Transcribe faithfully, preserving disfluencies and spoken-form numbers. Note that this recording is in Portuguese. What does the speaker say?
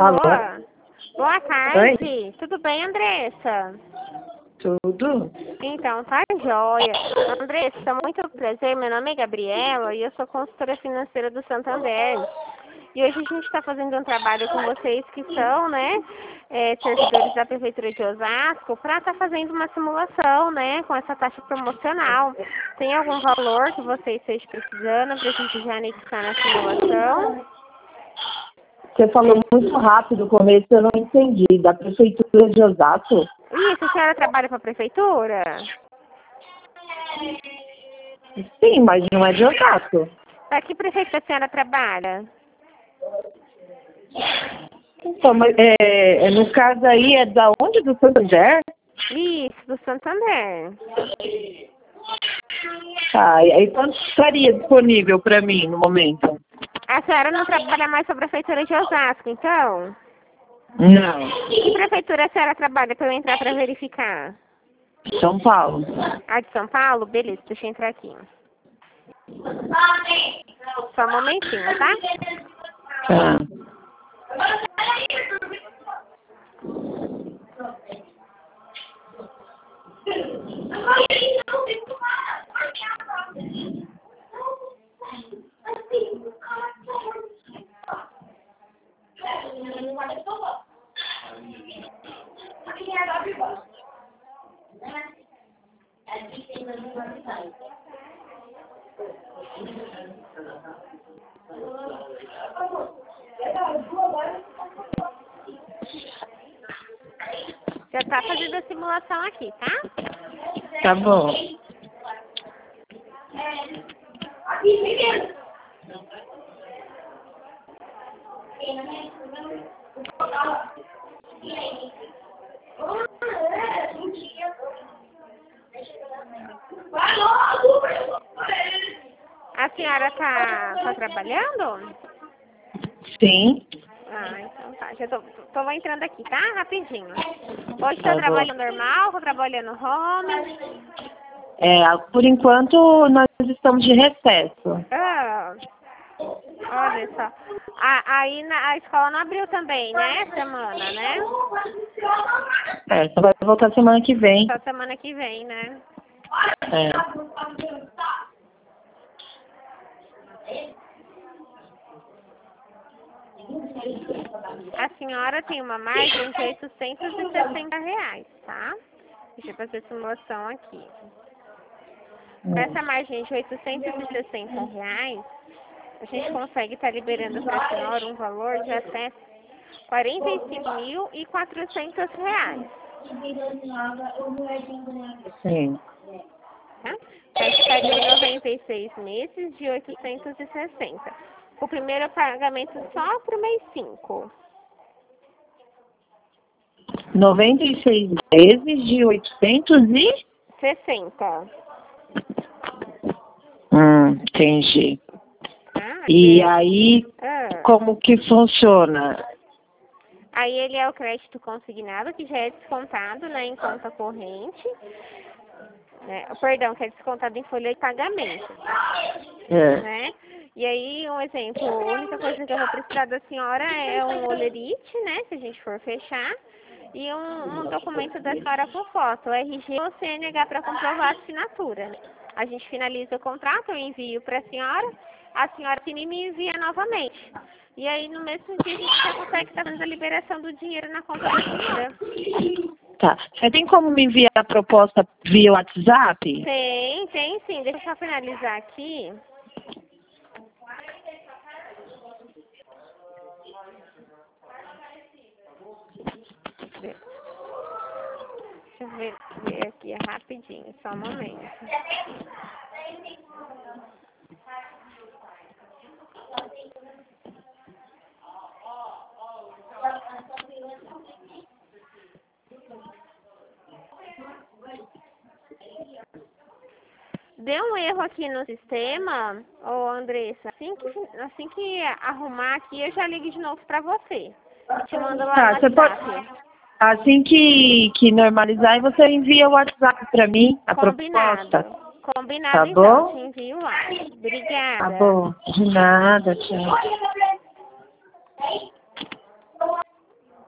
Alô? Boa tarde. Oi? Tudo bem, Andressa? Tudo? Então, tá joia. Andressa, muito prazer. Meu nome é Gabriela e eu sou consultora financeira do Santander. E hoje a gente está fazendo um trabalho com vocês que são, né, é, servidores da Prefeitura de Osasco, para estar tá fazendo uma simulação, né, com essa taxa promocional. Tem algum valor que vocês estejam precisando para a gente já anexar na simulação? Você falou muito rápido no começo, eu não entendi. Da Prefeitura de Osasco? Isso, a senhora trabalha para a Prefeitura? Sim, mas não é de Osasco. Para que prefeitura a senhora trabalha? Então, mas, é, no caso aí, é da onde? Do Santander? Isso, do Santander. Tá, e aí quanto estaria disponível para mim no momento? A senhora não trabalha mais para a Prefeitura de Osasco, então? Não. Que prefeitura a senhora trabalha para eu entrar para verificar? São Paulo. A de São Paulo? Beleza, deixa eu entrar aqui. Só um momentinho, tá? Tá. Já tá fazendo a simulação aqui, tá? Tá bom. A senhora tá, tá trabalhando? Sim. Ah, então tá. Já tô, tô entrando aqui, tá? Rapidinho. Hoje tá Tá trabalhando bom. normal, tô trabalhando home. É, por enquanto nós estamos de recesso. Ah, olha só. A, aí na, a escola não abriu também, né? Semana, né? É, só vai voltar semana que vem. Só semana que vem, né? É. A senhora tem uma margem de oitocentos e sessenta reais, tá? Deixa eu fazer a simulação aqui. Com essa margem de oitocentos e sessenta reais, a gente consegue estar liberando para a senhora um valor de até quarenta e cinco mil e quatrocentos reais. Sim. Tá? Vai ficar de noventa e seis meses de oitocentos e sessenta. O primeiro pagamento só para o mês cinco. noventa e seis vezes de oitocentos e... sessenta. Hum, entendi. Tá? E É. aí, Ah. como que funciona? Aí ele é o crédito consignado, que já é descontado, né, em conta corrente. Né? Perdão, que é descontado em folha de pagamento. É. Né? E aí, um exemplo, a única coisa que eu vou precisar da senhora é um olerite, né, se a gente for fechar, e um, um documento da senhora com foto, R G ou C N H para comprovar a assinatura. Né? A gente finaliza o contrato, eu envio para a senhora, a senhora assina e me envia novamente. E aí, no mesmo dia, a gente já consegue estar fazendo a liberação do dinheiro na conta da senhora. Tá. Você tem como me enviar a proposta via WhatsApp? Tem, tem sim. Deixa eu só finalizar aqui. Deixa eu ver, ver aqui rapidinho, só um momento. Deu um erro aqui no sistema, ô Andressa. Assim que, assim que arrumar aqui, eu já ligo de novo pra você. Eu te mando lá Tá, no você WhatsApp. pode... Assim que, que normalizar, você envia o WhatsApp pra mim, a Combinado. proposta. Combinado, Tá então. bom? Te envio lá. Obrigada. Tá bom. De nada, tchau.